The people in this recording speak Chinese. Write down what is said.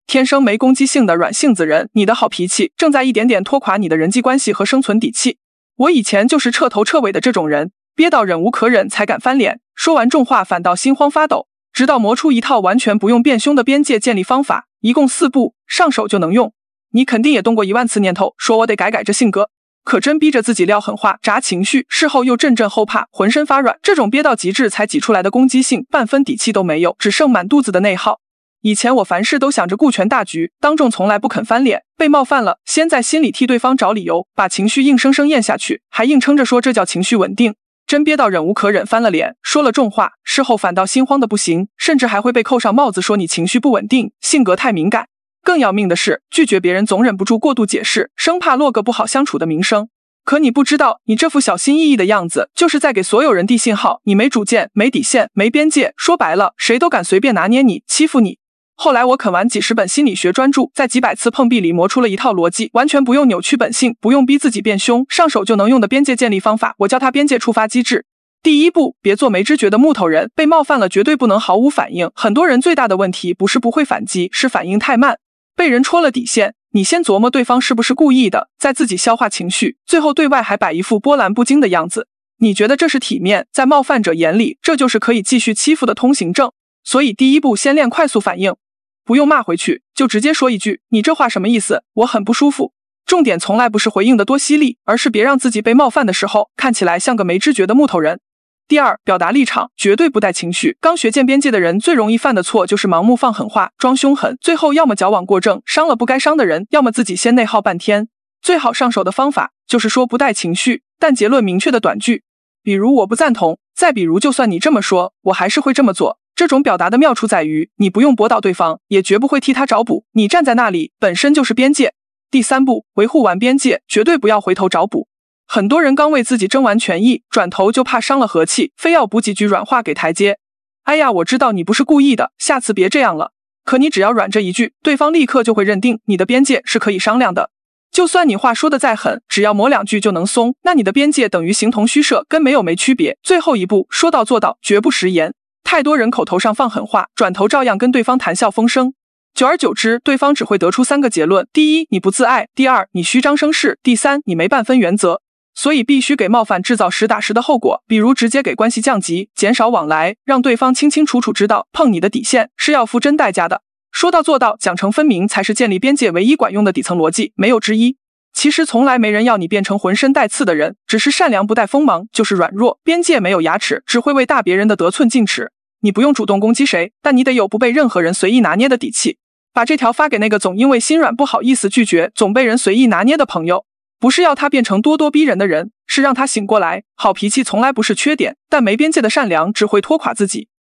天生没攻击性的软性子人，你的好脾气正在一点点拖垮你的人际关系和生存底气。我以前就是彻头彻尾的这种人，憋到忍无可忍才敢翻脸，说完重话反倒心慌发抖，直到磨出一套完全不用变凶的边界建立方法，一共4步，上手就能用。你肯定也动过1万次念头，说我得改改这性格，可真逼着自己撂狠话砸情绪，事后又阵阵后怕，浑身发软，这种憋到极致才挤出来的攻击性半分底气都没有，只剩满肚子的内耗。以前我凡事都想着顾全大局，当众从来不肯翻脸，被冒犯了先在心里替对方找理由，把情绪硬生生咽下去，还硬撑着说这叫情绪稳定。真憋到忍无可忍翻了脸，说了重话，事后反倒心慌的不行，甚至还会被扣上帽子说你情绪不稳定，性格太敏感。更要命的是，拒绝别人总忍不住过度解释，生怕落个不好相处的名声。可你不知道，你这副小心翼翼的样子，就是在给所有人递信号，你没主见、没底线、没边界，说白了，谁都敢随便拿捏你、欺负你。后来我啃完几十本心理学专著，在几百次碰壁里磨出了一套逻辑，完全不用扭曲本性，不用逼自己变凶，上手就能用的边界建立方法，我叫它边界触发机制。第1步，别做没知觉的木头人，被冒犯了绝对不能毫无反应。很多人最大的问题不是不会反击，是反应太慢。被人戳了底线，你先琢磨对方是不是故意的，再自己消化情绪，最后对外还摆一副波澜不惊的样子。你觉得这是体面，在冒犯者眼里，这就是可以继续欺负的通行证。所以第1步，先练快速反应。不用骂回去，就直接说一句，你这话什么意思？我很不舒服。重点从来不是回应的多犀利，而是别让自己被冒犯的时候看起来像个没知觉的木头人。第2，表达立场绝对不带情绪。刚学建边界的人最容易犯的错就是盲目放狠话，装凶狠，最后要么矫枉过正，伤了不该伤的人，要么自己先内耗半天。最好上手的方法就是说不带情绪但结论明确的短句，比如我不赞同，再比如就算你这么说，我还是会这么做。这种表达的妙处在于，你不用驳倒对方，也绝不会替他找补，你站在那里本身就是边界。第3步，维护完边界，绝对不要回头找补。很多人刚为自己争完权益，转头就怕伤了和气，非要补几句软话给台阶。哎呀，我知道你不是故意的，下次别这样了。可你只要软这一句，对方立刻就会认定你的边界是可以商量的。就算你话说的再狠，只要磨2句就能松，那你的边界等于形同虚设，跟没有没区别。最后1步，说到做到，绝不食言。太多人口头上放狠话，转头照样跟对方谈笑风生。久而久之，对方只会得出3个结论：第1，你不自爱；第2，你虚张声势；第3，你没半分原则。所以必须给冒犯制造实打实的后果，比如直接给关系降级，减少往来，让对方清清楚楚知道碰你的底线是要付真代价的。说到做到，奖惩分明才是建立边界唯一管用的底层逻辑，没有之一。其实从来没人要你变成浑身带刺的人，只是善良不带锋芒就是软弱，边界没有牙齿，只会为大别人的得寸进尺。你不用主动攻击谁，但你得有不被任何人随意拿捏的底气。把这条发给那个总因为心软不好意思拒绝，总被人随意拿捏的朋友。不是要他变成咄咄逼人的人，是让他醒过来，好脾气从来不是缺点，但没边界的善良只会拖垮自己。